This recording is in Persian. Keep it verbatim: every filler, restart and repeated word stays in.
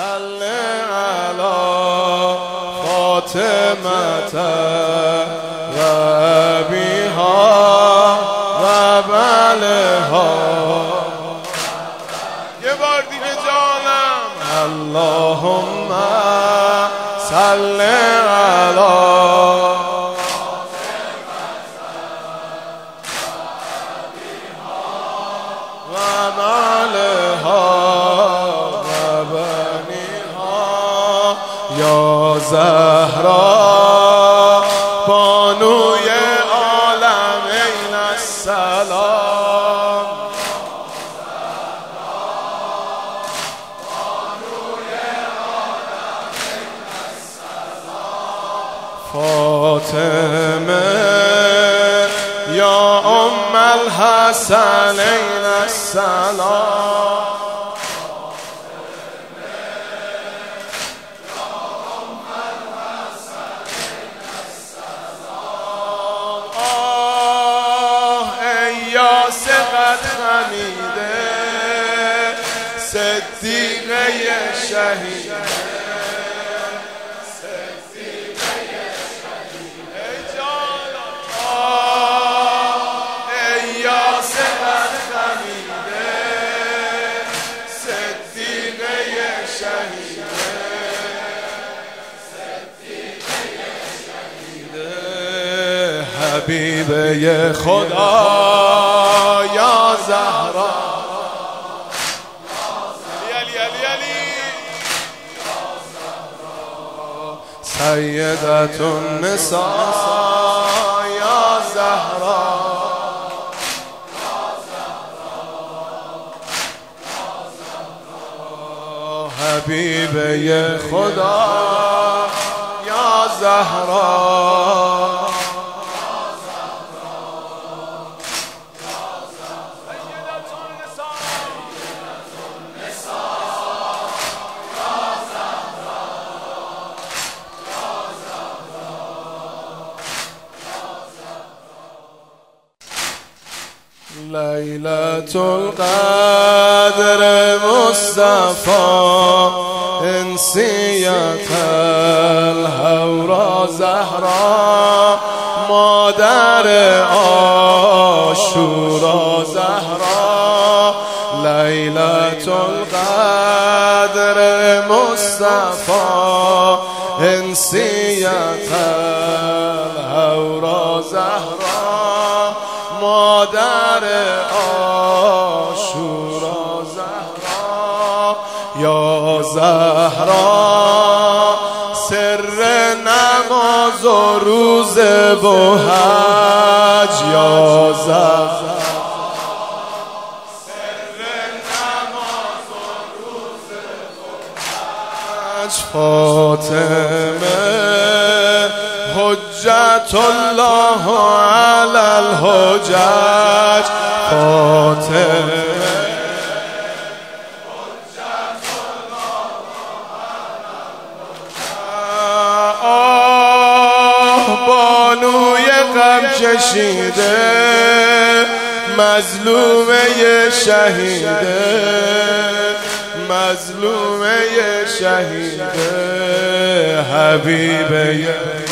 صل علی فاطمة و ابیها و بلها. یه بار دیگه جانم. اللهم صل علی یا زهرا بانوی عالمین السلام. فاطمه یا ام الحسنین السلام. سقط خمیده صدیقه شهیده، صدیقه شهیده. ای جانم ای یا سقط خمیده صدیقه شهیده، صدیقه شهیده. حبیبه خدا یا زهرا علی علی علی سیدة النساء یا زهرا حبیبه خدا یا زهرا. لیلة القدر مصطفى انسیت الهورا زهرا مادر عاشورا زهرا. لیلة القدر مصطفى انسیت الهورا زهرا مادر عاشورا زهرا. یا زهرا سر نماز و روزه و حج. یا زهرا سر نماز و روزه و حج. فاطمه حجت الله علی الحجج. فاطمه حجت الله علی الحجج. آه بانوی غم کشیده مظلومه شهیده، مظلومه شهیده. حبیبه